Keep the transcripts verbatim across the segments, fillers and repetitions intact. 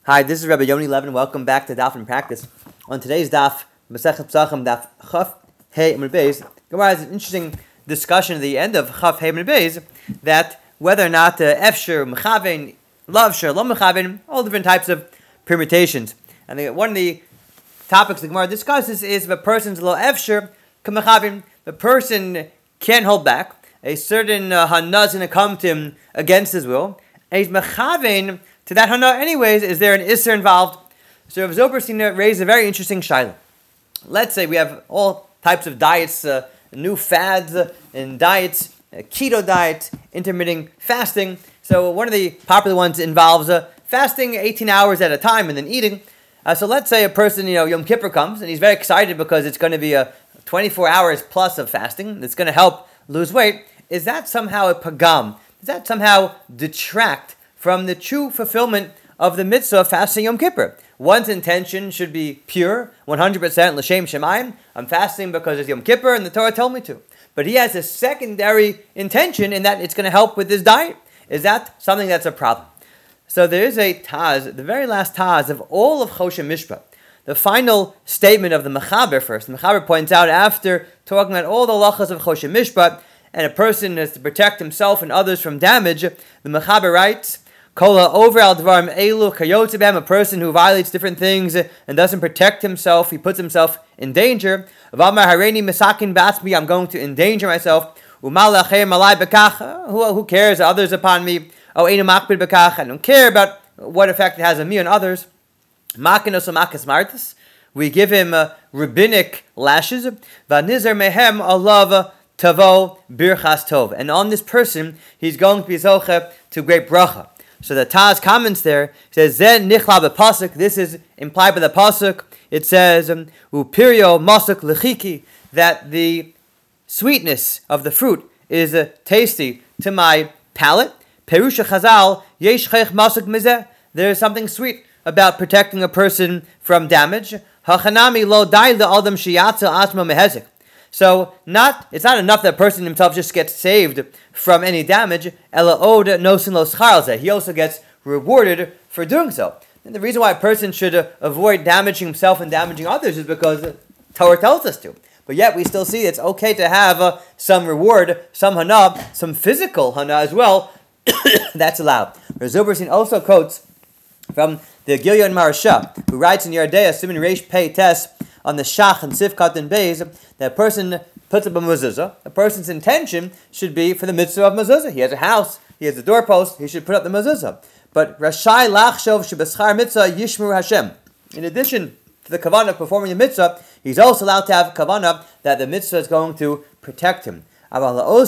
Hi, this is Rabbi Yoni Levin. Welcome back to Daf in Practice. On today's Daf, Masechet Pesachim, Daf Chaf Hey Amud Beis, Gemara has an interesting discussion at the end of Chaf Hey Amud Beis that whether or not uh, Efshir, Mechaven, Lav Shir, Lo Mechaven, all different types of permutations. And the, one of the topics the Gemara discusses is if a person's Lo Efshir, Mechaven, the person can't hold back. A certain uh, Hana is going to come to him against his will. And he's Mechaven to that Hana anyways. Is there an Isser involved? So Rav Zilberstein raised a very interesting shaila. Let's say we have all types of diets, uh, new fads uh, in diets, uh, keto diet, intermittent fasting. So one of the popular ones involves uh, fasting eighteen hours at a time and then eating. Uh, so let's say a person, you know, Yom Kippur comes and he's very excited because it's going to be a twenty-four hours plus of fasting. It's going to help lose weight. Is that somehow a pagam? Does that somehow detract from the true fulfillment of the mitzvah of fasting Yom Kippur? One's intention should be pure, one hundred percent l'shem shemayim. I'm fasting because it's Yom Kippur and the Torah told me to. But he has a secondary intention in that it's going to help with his diet. Is that something that's a problem? So there is a Taz, the very last Taz of all of Choshen Mishpat. The final statement of the Mechaber first. The Mechaber points out after talking about all the halachas of Choshen Mishpat, and a person has to protect himself and others from damage, the Mechaber writes, Kola over al dvarim elu kayotzebem, a person who violates different things and doesn't protect himself, he puts himself in danger. V'amar hareini misakin batzmi, I'm going to endanger myself. Umal lacher malai bekach, who who cares? Others upon me. Oh, einu makbid bekach, I don't care about what effect it has on me and others. Makinos umakas martis, we give him uh, rabbinic lashes. V'nizar mehem alav tavo birchas tov, and on this person he's going to be zoche to great bracha. So the Taz comments there, says, Zen nichla b'pasuk, this is implied by the pasuk. It says, Upirio masuk lechiki, that the sweetness of the fruit is uh, tasty to my palate. Perusha chazal, yesh chech masuk mizeh, there is something sweet about protecting a person from damage. Hachanami lo dai le'adam sheyatza asma mehezik. So not it's not enough that a person himself just gets saved from any damage. Ela od nosin lo schar. He also gets rewarded for doing so. And the reason why a person should uh, avoid damaging himself and damaging others is because the Torah tells us to. But yet we still see it's okay to have uh, some reward, some hana, some physical hana as well. That's allowed. Rav Zilberstein also quotes from the Gilyon Marasha, who writes in Yardea, Siman Reish Pei Tes, on the Shach and Sifkat and Beis, that a person puts up a mezuzah. A person's intention should be for the mitzvah of mezuzah. He has a house, he has a doorpost, he should put up the mezuzah. But Rashai Lachshov Shebeschar Mitzvah Yishmur Hashem. In addition to the kavanah of performing the mitzvah, he's also allowed to have kavanah that the mitzvah is going to protect him. If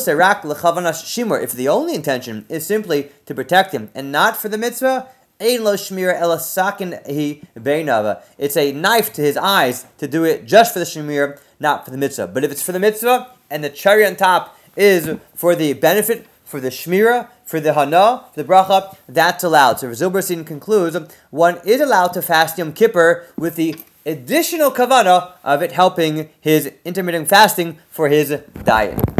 the only intention is simply to protect him and not for the mitzvah, it's a knife to his eyes to do it just for the shemir, not for the mitzvah. But if it's for the mitzvah and the cherry on top is for the benefit, for the shmira, for the hana, for the bracha, that's allowed. So Rav Zilberstein concludes, one is allowed to fast Yom Kippur with the additional kavanah of it helping his intermittent fasting for his diet.